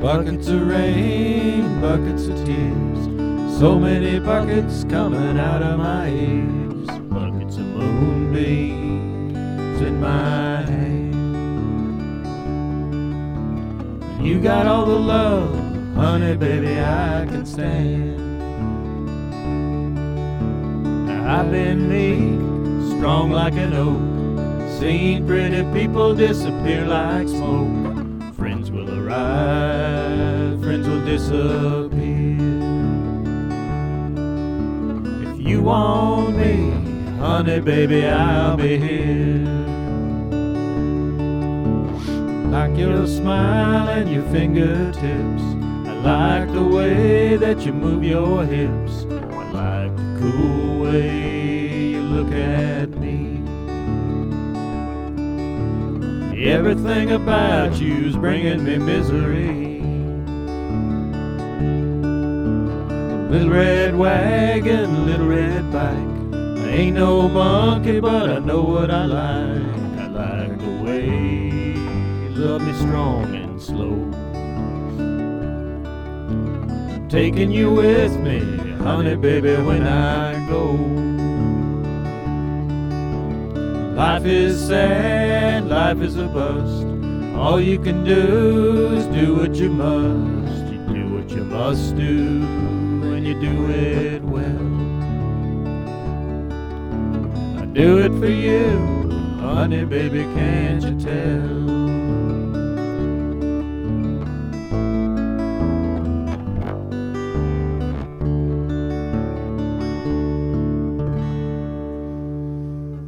Buckets of rain, buckets of tears, so many buckets coming out of my ears. Buckets of moonbeams in my hand. You got all the love, honey, baby, I can stand. Now I've been meek, strong like an oak, seen pretty people disappear like smoke. Friends will arrive, friends will disappear. If you want me, honey, baby, I'll be here. Like your smile and your fingertips, I like the way that you move your hips, I like the cool way you look at me. Everything about you's bringing me misery. Little red wagon, little red bike, I ain't no monkey, but I know what I like. I like the way you love me strong and slow. Taking you with me, honey, baby, when I go. Life is sad, life is a bust. All you can do is do what you must. You do what you must do, and you do it well. I do it for you, honey, baby, can't you tell?